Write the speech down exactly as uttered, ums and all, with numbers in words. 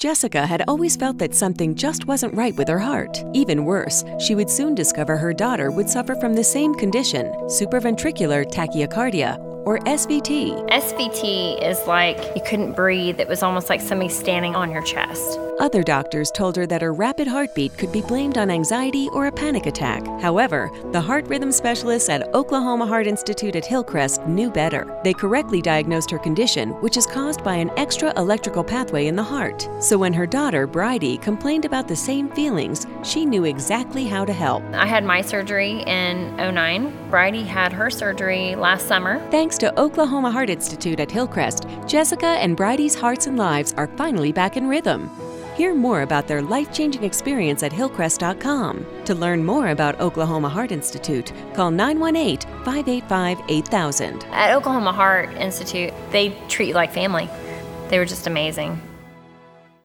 Jessica had always felt that something just wasn't right with her heart. Even worse, she would soon discover her daughter would suffer from the same condition, supraventricular tachycardia, or S V T. S V T is like you couldn't breathe. It was almost like somebody standing on your chest. Other doctors told her that her rapid heartbeat could be blamed on anxiety or a panic attack. However, the heart rhythm specialists at Oklahoma Heart Institute at Hillcrest knew better. They correctly diagnosed her condition, which is caused by an extra electrical pathway in the heart. So when her daughter, Bridie, complained about the same feelings, she knew exactly how to help. I had my surgery in oh nine. Bridie had her surgery last summer. Thanks to Oklahoma Heart Institute at Hillcrest, Jessica and Bridie's hearts and lives are finally back in rhythm. Hear more about their life-changing experience at hillcrest dot com. To learn more about Oklahoma Heart Institute, call nine one eight, five eight five, eight thousand. At Oklahoma Heart Institute, they treat you like family. They were just amazing.